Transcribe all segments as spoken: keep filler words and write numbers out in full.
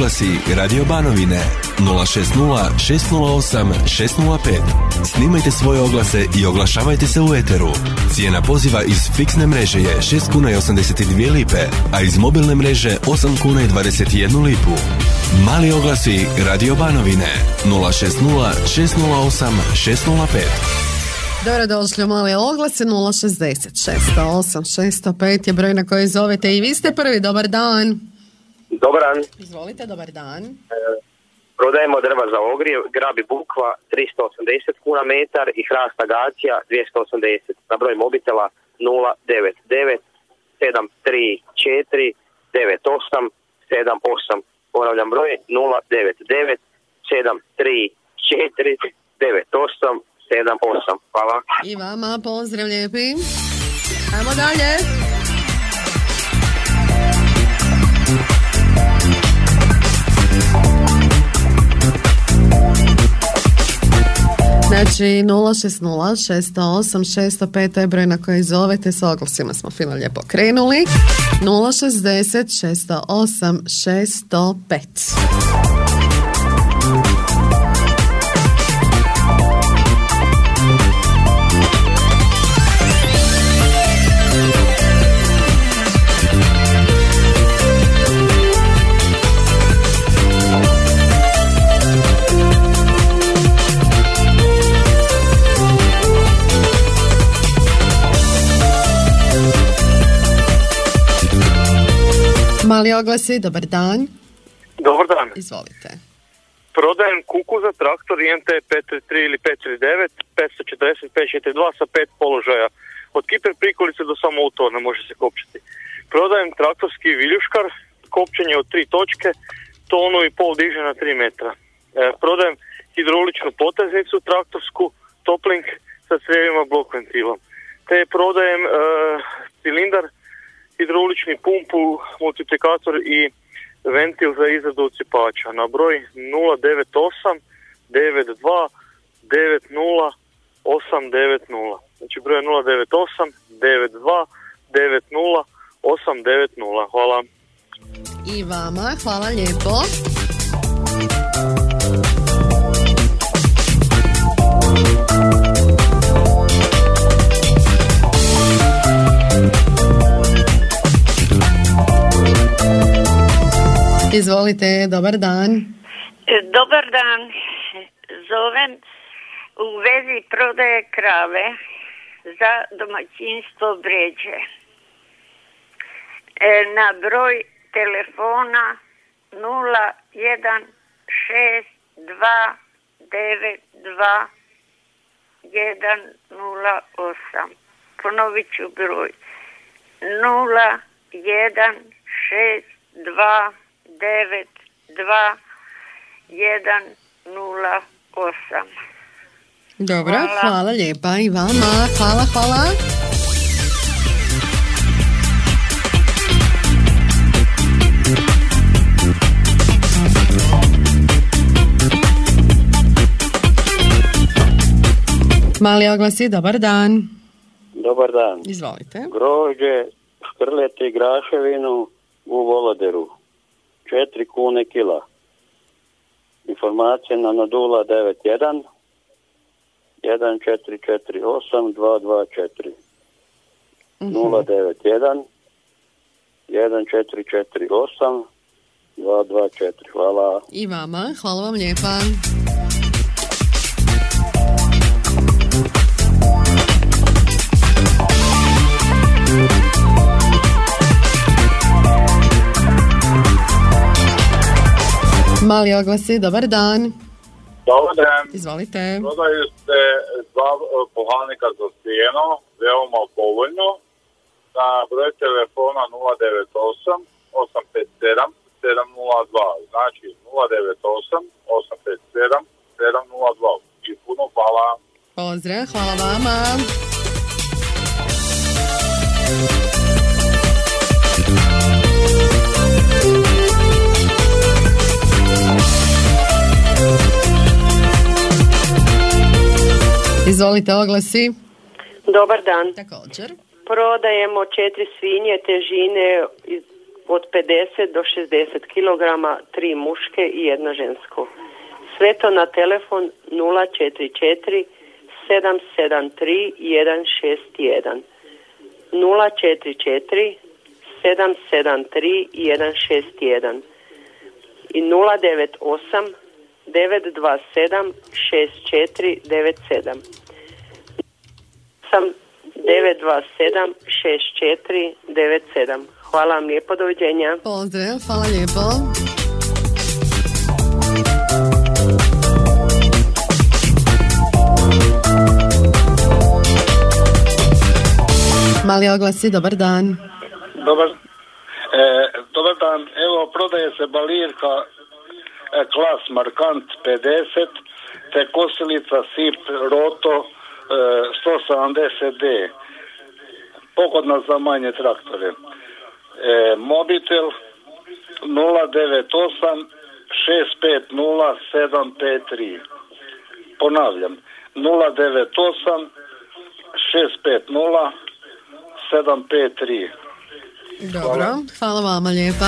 oglasi Radio Banovine nula šest nula šest nula osam šest nula pet. Snimajte svoje oglase i oglašavajte se u eteru. Cijena poziva iz fiksne mreže je šest kuna i osamdeset dvije lipe, a iz mobilne mreže osam kuna i dvadeset jednu lipu. Mali oglasi Radio Banovine nula šest nula šest nula osam šest nula pet. Dobrodošli u Mali oglasi nula šezdeset šest osam šest pet je broj na koji zovete i vi ste prvi. Dobar dan. Dobar dan. Izvolite, dobar dan. E, prodajemo drva za ogrjev, grabi bukva tristo osamdeset kuna metar i hrast agacija dvjesto osamdeset. Na broj mobitela nula devet devet sedam tri četiri devet osam sedam osam. Ponavljam broj nula devet devet sedam tri četiri devet osam sedam osam. Hvala. I vama pozdrav lijepi. Ajmo dalje. Znači nula šest nula šest osam šest pet je broj na koji zovete, s oglasima smo fino lijepo krenuli. nula šezdeset šest osam šest pet. Mali oglasi, dobar dan. Dobar dan. Izvolite. Prodajem kukuza, traktor I M T pet tri ili pet tri devet, petsto četrdeset pet četrdeset dva sa pet položaja. Od kiper prikolice do samoutorne može se kopčiti. Prodajem traktorski viljuškar, kopčenje od tri točke, tonu i pol diže na tri metra. E, prodajem hidrauličnu poteznicu, traktorsku, toplink sa crijevima blok ventilom. Te prodajem e, cilindar, hidraulični pumpu, multiplikator i ventil za izradu ocipača na broj nula devet osam devet dva devet nula osam devet nula. Znači broj nula devet osam devet dva devet nula osam devet nula. Hvala. I vama, hvala lijepo. Izvolite, dobar dan. Dobar dan. Zovem u vezi prodaje krave za domaćinstvo Bređe. E, na broj telefona nula jedan šest dva devet dva jedan nula osam. Ponovit ću broj nula jedan šest dva devet dva jedan nula osam. Dobro, hvala. Hvala lijepa i vama. Hvala, hvala. Mali oglasi, dobar dan. Dobar dan. Izvolite. Grožđe, škrleti, graševinu u Voloderu. četiri kune kila. Informacije na nula devet jedan jedan četiri četiri osam dva dva četiri. nula devet jedan jedan četiri četiri osam dva dva četiri. Hvala. I vama, hvala vam lijepa. Mali oglasi, dobar dan. Dobar dan. Izvolite. Prodaju se dva pohalnika za stijeno, veoma povoljno, na broj telefona nula devet osam osam pet sedam sedam nula dva, znači nula devet osam osam pet sedam sedam nula dva. I puno hvala. Pozdrav, hvala vama. Izvolite, oglasi. Dobar dan. Također. Prodajemo četiri svinje težine od pedeset do šezdeset kilograma, tri muške i jedna žensko. Sve to na telefon nula četiri četiri sedam sedam tri jedan šest jedan. nula četiri četiri sedam sedam tri jedan šest jedan i nula devet osam devet dva sedam šest četiri devet sedam. devet dva sedam šest četiri devet sedam. Hvala vam lijepo, doviđenja. Pozdrav, hvala lijepo. Mali oglasi, dobar dan. Dobar, e, dobar dan, evo prodaje se balirka e, klas Markant pedeset te kosilica Sip Roto e, sto sedamdeset D, pogodna za manje traktore. E, mobitel nula devet osam šest pet nula sedam pet tri. Ponavljam, nula devet osam šest pet nula sedam pet tri. Dobro, hvala, hvala vama lijepa.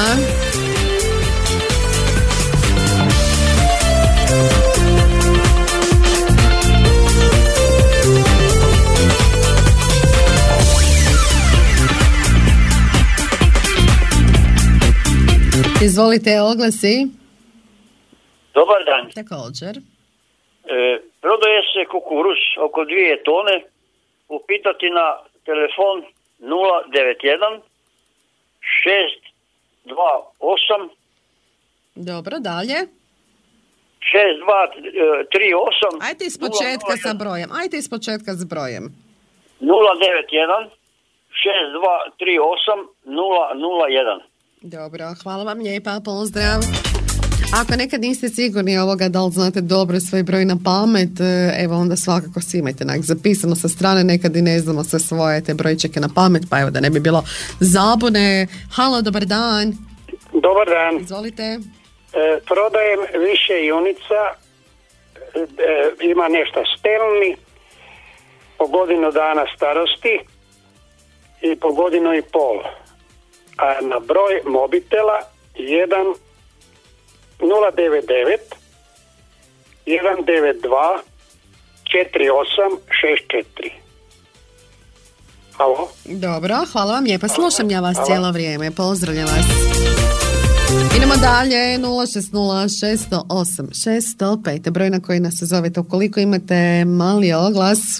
Izvolite, oglasi. Dobar dan. Također. E, prodaje se kukuruz oko dvije tone. Upitati na telefon nula devet jedan šest dva osam. Dobro, dalje. šest dva tri osam. Ajde iz početka sa brojem. Ajde iz početka s brojem. nula devet jedan šest dva tri osam nula nula jedan. Dobro, hvala vam lijepa, pozdrav. Ako nekad niste sigurni ovoga da li znate dobro svoj broj na pamet, evo onda svakako si imajte nek zapisano sa strane, nekad i ne znamo sve svoje te brojčeke na pamet, pa evo da ne bi bilo zabune. Halo, dobar dan. Dobar dan. Izvolite. E, prodajem više junica, e, ima nešto stelni, po godinu dana starosti i po godinu i pol. A na broj mobitela jedan nula devet devet jedan devet dva četiri osam šest četiri. Halo? Dobro, hvala vam lijepa. Slušam ja vas cijelo vrijeme. Pozdravljam vas. Idemo dalje. nula šest nula šest zero osam šest zero pet. Broj na koji nas se zovete ukoliko imate mali oglas.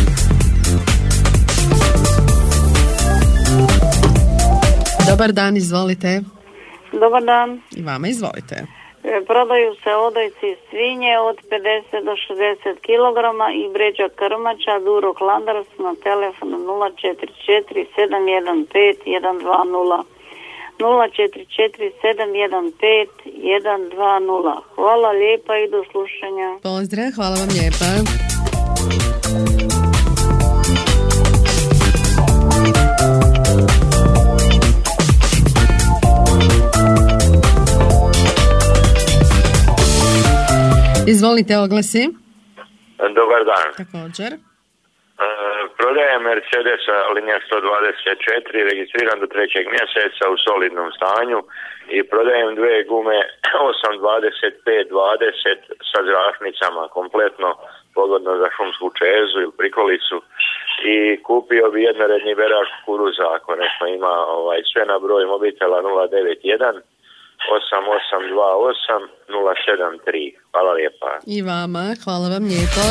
Dobar dan, izvolite. Dobar dan. I vama izvolite. E, prodaju se odojci svinje od pedeset do šezdeset kilograma i bređa krmača Duro Klanders na telefonu nula četiri četiri sedam jedan pet jedan dva nula. nula četiri četiri sedam jedan pet jedan dva nula. Hvala lijepa i do slušanja. Pozdrav, hvala vam lijepa. Izvolite, oglasi. Dobar dan. Također. E, prodajem Mercedesa linija sto dvadeset četiri, registriran do trećeg mjeseca u solidnom stanju i prodajem dve gume osam dvadeset pet dvadeset sa zračnicama, kompletno pogodno za šumsku čezu ili prikolicu i kupio bi jednoredni berač kukuruza ako nešto ima, ovaj, sve na broj mobitela nula devet jedan osam osam dva osam nula sedam tri. Hvala lijepa. I vama, hvala vam lijepo.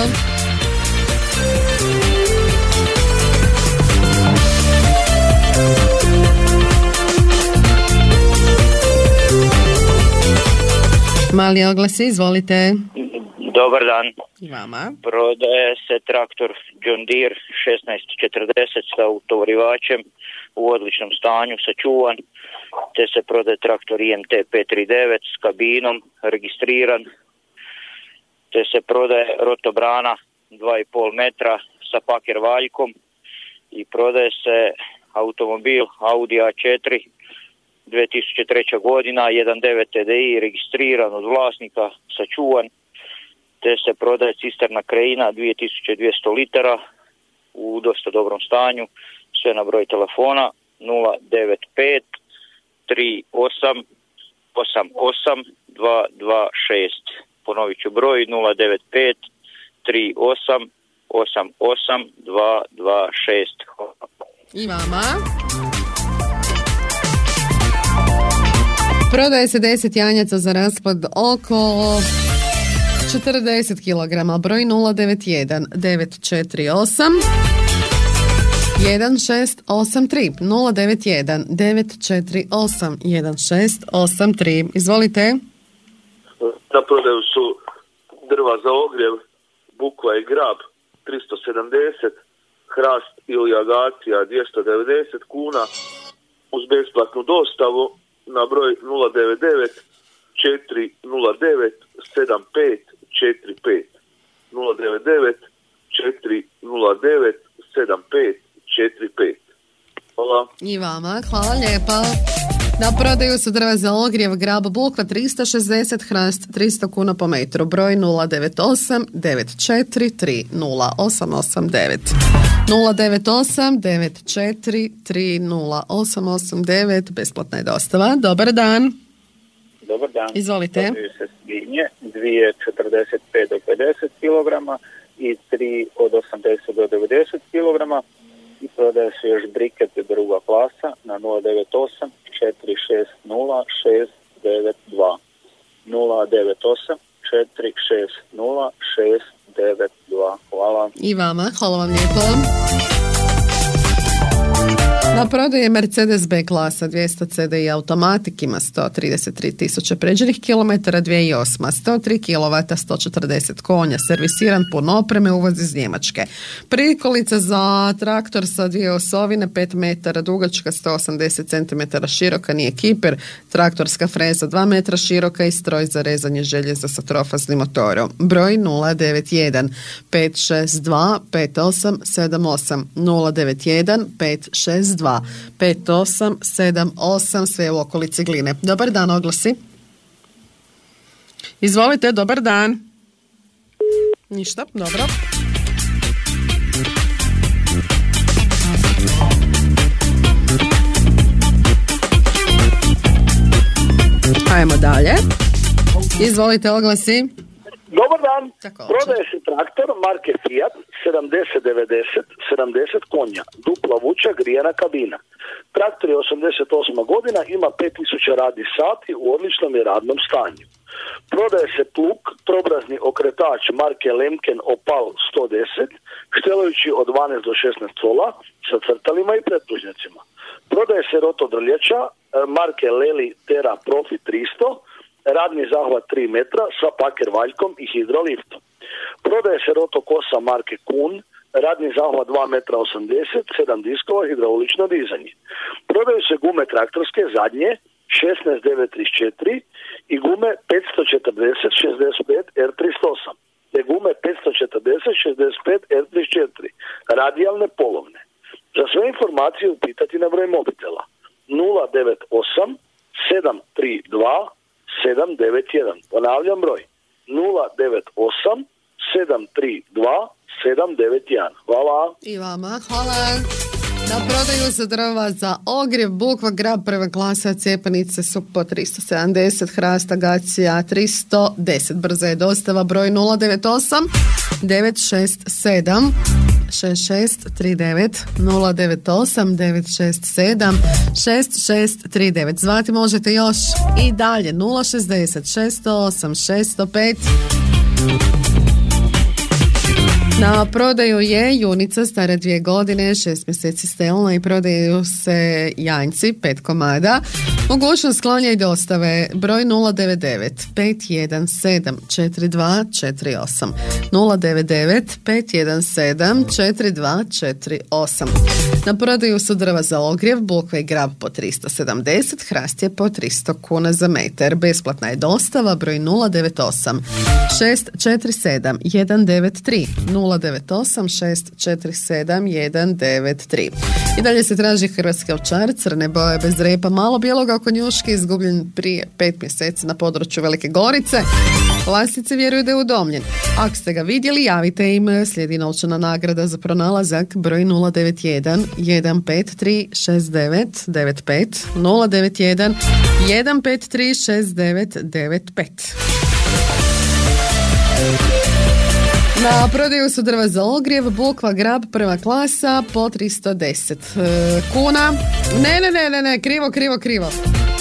Mali oglasi, izvolite. Dobar dan. I vama. Prodaje se traktor John Deere šesnaest četrdeset sa utovarivačem u odličnom stanju, sačuvan, te se prodaje traktor I M T pet tri devet s kabinom, registriran, te se prodaje rotobrana dva i pol metra sa paker valjkom i prodaje se automobil Audi A četiri dvije tisuće treća godina jedan devet T D I registriran od vlasnika, sačuvan, te se prodaje cisterna Kreina dvije tisuće dvjesto litara u dosta dobrom stanju, sve na broj telefona nula devet pet tri osam osam osam dva dva šest. Ponovit ću broj nula devet pet tri osam osam osam dva dva šest. I vama. Prodaje se deset janjaca za rasplod oko četrdeset kilograma. Broj nula devet jedan devet četiri osam jedan šest osam tri. nula devet jedan devet četiri osam jedan šest osam tri. Izvolite. Na prodaju su drva za ogrjev, bukva i grab tristo sedamdeset, hrast ili agacija dvjesto devedeset kuna uz besplatnu dostavu na broj nula devet devet četiri nula devet sedam pet četiri pet. nula devet devet četiri nula devet sedam pet četiri pet. Hvala. I vama, hvala lijepa. Na prodaju su drva za ogrjev, grab, bukva tristo šezdeset, hrast tristo kuna po metru. Broj nula devet osam devet četiri tri nula osam osam devet. nula devet osam devet četiri tri nula osam osam devet. Besplatna je dostava. Dobar dan. Dobar dan. Izvolite. Prodaju se svinje, dvije četrdeset pet do pedeset kilograma i tri od osamdeset do devedeset kilograma. I prodaje se još brikete druga klasa na nula devet osam četiri šest nula šest devet dva. nula devet osam četiri šest nula šest devet dva. Hvala. I vama, hvala vam lijepo. Na prodaju je Mercedes B klasa dvjesto C D I automatik, ima sto trideset tri tisuće pređenih kilometara, dvije tisuće osam. sto tri kilovata, sto četrdeset konja, servisiran, pun opreme, uvoz iz Njemačke. Prikolica za traktor sa dvije osovine, pet metara dugačka, sto osamdeset centimetara široka, nije kiper, traktorska freza dva metra široka i stroj za rezanje željeza sa trofaznim motorom. Broj nula devet jedan pet šest dva pet osam sedam osam. nula devet jedan pet šest dva pet osam sedam osam, sve u okolici Gline. Dobar dan, oglasi. Izvolite, dobar dan. Ništa, dobro. Ajmo dalje. Izvolite, oglasi. Dobar dan. Prodaje se traktor marke Fiat sedamdeset devedeset sedamdeset konja, dupla vuča, grijana kabina. Traktor je osamdeset osma godina, ima pet tisuća radnih sati, u odličnom je radnom stanju. Prodaje se plug, trobrazni okretač marke Lemken Opal sto deset, štelujući od dvanaest do šesnaest cola, sa crtalima i pretplužnjacima. Prodaje se rotodrljača marke Leli Terra Profi tristo, radni zahvat tri metra sa paker valjkom i hidroliftom. Prodaje se rotokosa marke Kun, radni zahvat dva metra osamdeset, sedam diskova, hidraulično dizanje. Prodaju se gume traktorske zadnje šesnaest devet trideset četiri i gume petsto četrdeset šezdeset pet R tristo osam, te gume petsto četrdeset šezdeset pet R trideset četiri, radijalne polovne. Za sve informacije upitati na broj mobitela nula devet osam sedam tri dva sedam devet jedan. Ponavljam broj nula devet osam sedam tri dva sedam devet jedan. Hvala. I vama, hvala. Na prodaju se drva za ogrjev, bukva, grab prve klase, cijepanice su po tristo sedamdeset, hrast, agacija tristo deset. Brza je dostava, broj nula devet osam devet šest sedam šest šest tri devet. nula devet osam devet šest sedam šest šest tri devet. Zvati možete još i dalje nula šezdeset šest sto osam šest sto pet. Na prodaju je junica stara dvije godine, šest mjeseci stelna i prodaju se janjci, pet komada. Mogućnost klanja i dostave, broj nula devet devet pet jedan sedam četiri dva četiri osam. nula devet devet pet jedan sedam četiri dva četiri osam. Na prodaju su drva za ogrjev, bukva i grab po tristo sedamdeset, hrast je po tristo kuna za metar. Besplatna je dostava, broj nula devet osam šest četiri sedam jedan devet tri. nula devet osam šest četiri sedam jedan devet tri. I dalje se traži hrvatski ovčar, crne boje bez repa, malo bijeloga oko njuške, izgubljen prije pet mjeseci na području Velike Gorice. Vlasnici vjeruju da je udomljen. Ako ste ga vidjeli, javite im, slijedi novčana nagrada za pronalazak, broj nula devet jedan jedan pet tri šest devet devet pet, nula devet jedan jedan pet tri šest devet devet pet. Na prodaju su drva za ogrjev, bukva grab prva klasa po tristo deset kuna. Ne, ne, ne, ne, ne, krivo, krivo, krivo.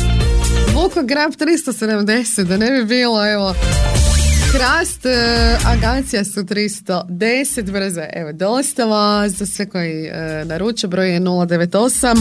Bukva grab tristo sedamdeset, da ne bi bilo, evo. Hrast, agacija su tristo deset, brzo, evo, dostava za sve koji e, naruče, broj je nula devet osam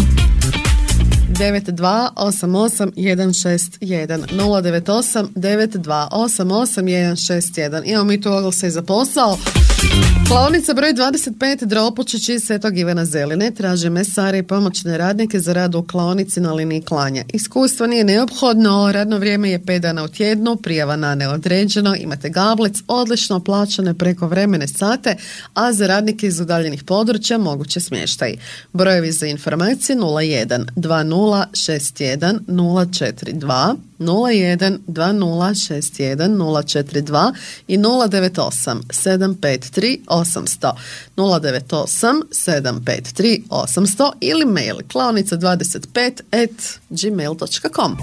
devet dva osam osam jedan šest jedan, nula devet osam devet dva osam osam jedan šest jedan. Imamo mi tu oglase za posao. Klaonica broj dvadeset pet Dropučić iz Svetog Ivana Zeline traže mesare i pomoćne radnike za rad u klaonici na liniji klanja. Iskustvo nije neophodno, radno vrijeme je pet dana u tjednu, prijava na neodređeno, imate gablec, odlično plaćane prekovremene sate, a za radnike iz udaljenih područja moguće smještaj. Brojevi za informacije nula jedan dva nula šest jedan nula četiri dva, nula jedan dva nula šest jedan nula četiri dva i nula devet osam sedam pet tri osam zero zero, nula devet osam sedam pet tri osam zero zero ili mail klaonica dvadeset pet at gmail dot com.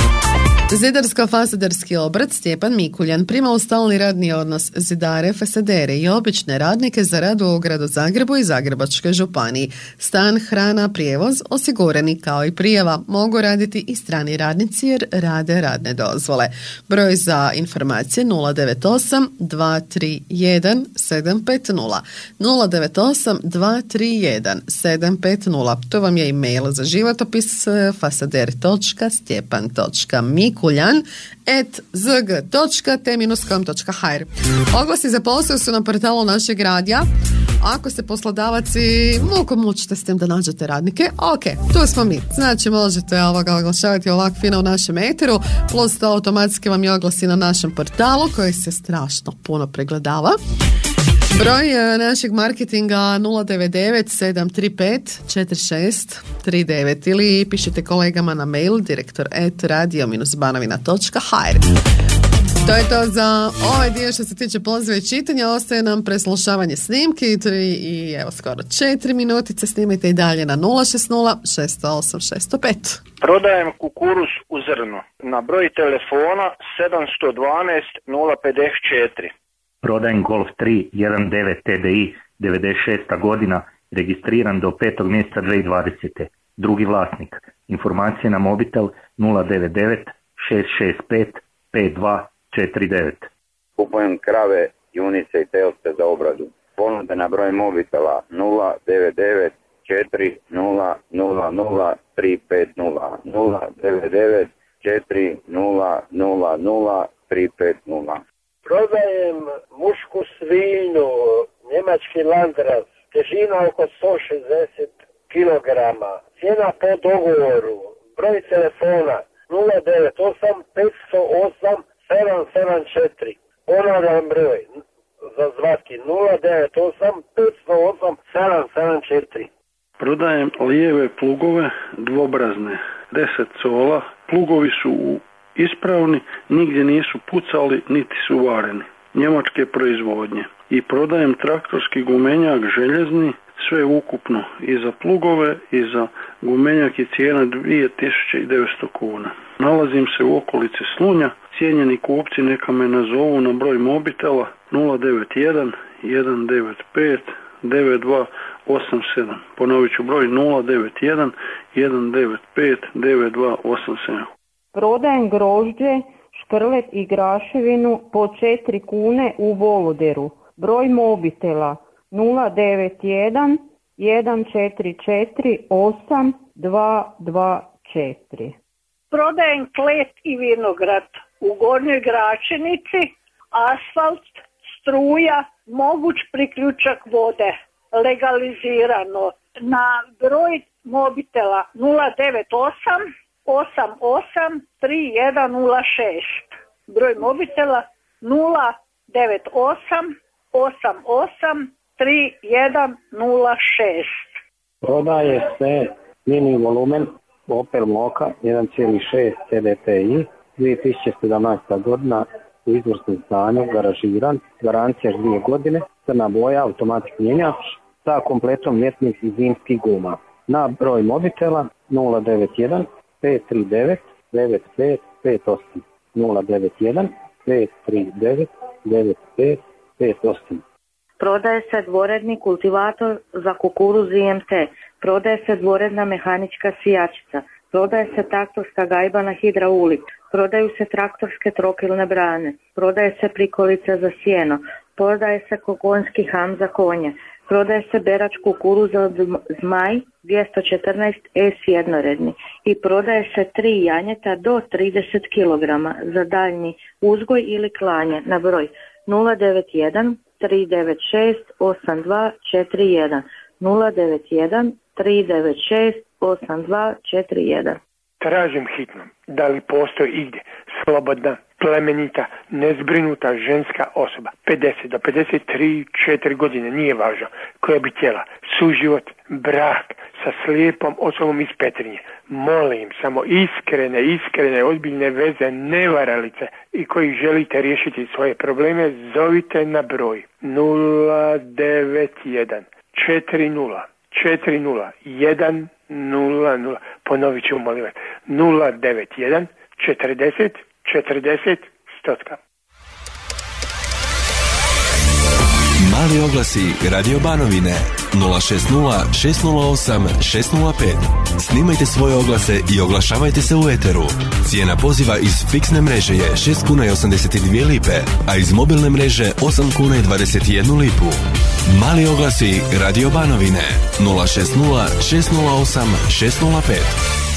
Zidarsko-fasaderski obrat Stjepan Mikuljan prima u stalni radni odnos zidare, fasadere i obične radnike za rad u gradu Zagrebu i Zagrebačkoj županiji. Stan, hrana, prijevoz osigurani kao i prijava. Mogu raditi i strani radnici jer rade radne dozvole. Broj za informacije nula devet osam dva tri jedan sedam pet nula, nula devet osam dva tri jedan sedam pet nula. To vam je e-mail za životopis fasader točka stjepan točka mikuljan at z g točka t dash com točka h r. Oglasi za posao su na portalu našeg radija. Ako se poslodavaci muko mučite s tim da nađete radnike, ok, tu smo mi. Znači možete ovoga oglašavati ovako fino u našem eteru, plus to automatski vam je oglasi na našem portalu koji se strašno puno pregledava. Broj našeg marketinga nula devet devet sedam tri pet četiri šest tri devet ili pišite kolegama na mail direktor at radio dash banovina točka h r. To je to za ovaj dio što se tiče poziva i čitanja. Ostaje nam preslušavanje snimki i evo skoro četiri minutice. Snimajte i dalje na nula šest nula šest osam šest pet. Prodajem kukuruz u zrnu na broj telefona sedam jedan dva nula pet četiri. Prodajem Golf tri jedan devet T D I devedeset šesta godina, registriran do petog mjeseca dvije tisuće dvadesete. Drugi vlasnik. Informacije na mobitel nula devet devet šest šest pet pet dva četiri devet. Kupujem krave, junice i telce za obradu. Ponude na broj mobitela nula devet devet četiri nula nula nula tri pet nula, nula devet devet četiri nula nula nula tri pet nula. Prodajem mušku svinju, njemački landras, težina oko sto šezdeset kilograma, cijena po dogovoru, broj telefona nula devet osam pet nula osam sedam sedam četiri. Ponavljam broj za zvati nula devet osam pet nula osam sedam sedam četiri. Prodajem lijeve plugove dvobrazne, deset cola, plugovi su u ispravni, nigdje nisu pucali niti su vareni, njemačke proizvodnje. I prodajem traktorski gumenjak željezni, sve ukupno i za plugove i za gumenjak je cijena dvije tisuće devetsto kuna. Nalazim se u okolici Slunja, cijenjeni kupci neka me nazovu na broj mobitela nula devet jedan jedan devet pet devet dva osam sedam. Ponovit ću broj nula devet jedan jedan devet pet devet dva osam sedam. Prodajem grožđe, škrlet i graševinu po četiri kune u Voloderu. Broj mobitela nula devet jedan jedan četiri četiri osam dva dva četiri. Prodajem klet i vinograd u Gornjoj Gračenici, asfalt, struja, moguć priključak vode, legalizirano. Na broj mobitela nula devet osam osam osam tri jedan nula šest. Broj mobitela nula devet osam osam osam tri jedan nula šest. Prodaje se mini volumen Opel Mokka jedan zarez šest C D T I dvije tisuće sedamnaesta godina u izvrsnom stanju, garažiran, garancija dvije godine, crna boja, automatik mjenjač sa kompletom ljetnih i zimskih guma. Na broj mobitela nula devet jedan pet tri devet devet pet pet osam nula devet jedan pet tri devet devet pet pet osam. Prodaje se dvoredni kultivator za kukuruz I M T. Prodaje se dvoredna mehanička sijačica. Prodaje se traktorska gajba na hidraulik. Prodaju se traktorske trokilne brane. Prodaje se prikolica za sjeno. Prodaje se kogonski ham za konje. Prodaje se berač kukuruza od Zmaj dvjesto četrnaest S jednoredni. I prodaje se tri janjeta do trideset kilograma za daljnji uzgoj ili klanje na broj nula devet jedan tri devet šest osam dva četiri jedan nula devet jedan tri devet šest osam dva četiri jedan. Tražim hitno, da li postoji igdje slobodna, plemenita, nezbrinuta ženska osoba, pedeset do pedeset tri četiri godine, nije važno, koja bi htjela suživot, brak sa slijepom osobom iz Petrinje. Molim, samo iskrene, iskrene, ozbiljne veze, nevaralice i koji želite riješiti svoje probleme, zovite na broj nula devet jedan četiri nula četiri nula jedan nula nula. Ponovit ću, molim vas, nula devet jedan četrdeset četrdeset stotka. Mali oglasi Radio Banovine nula šest nula šest nula osam šest nula pet. Snimajte svoje oglase i oglašavajte se u eteru. Cijena poziva iz fiksne mreže je šest kuna i osamdeset dvije lipe, a iz mobilne mreže osam kuna i dvadeset jednu lipu. Mali oglasi Radio Banovine nula šest nula šest nula osam šest nula pet.